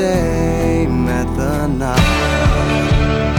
day met the night.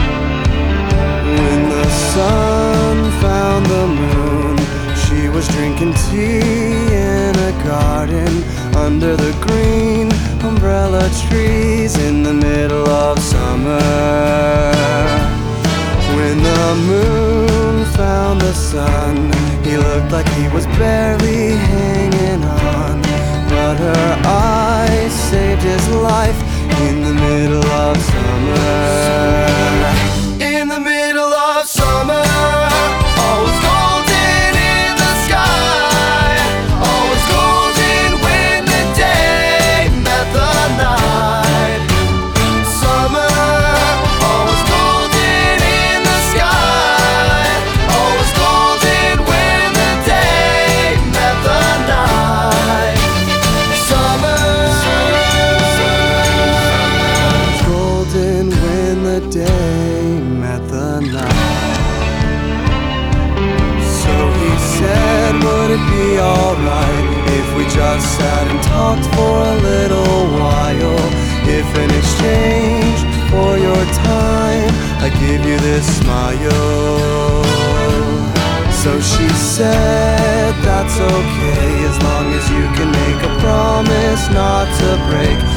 When the sun found the moon, she was drinking tea in a garden under the green umbrella trees in the middle of summer. When the moon found the sun, he looked like he was barely hanging on, but her eyes saved his life in the middle of summer. In the middle of summer, all was golden in the sky. All was golden when the day met the night. Summer, all was golden in the sky. All was golden when the day met the night. Summer, was golden when the day met the night. So he said, would it be alright if we just sat and talked for a little while? If in exchange for your time, I give you this smile. So she said, that's okay, as long as you can make a promise not to break.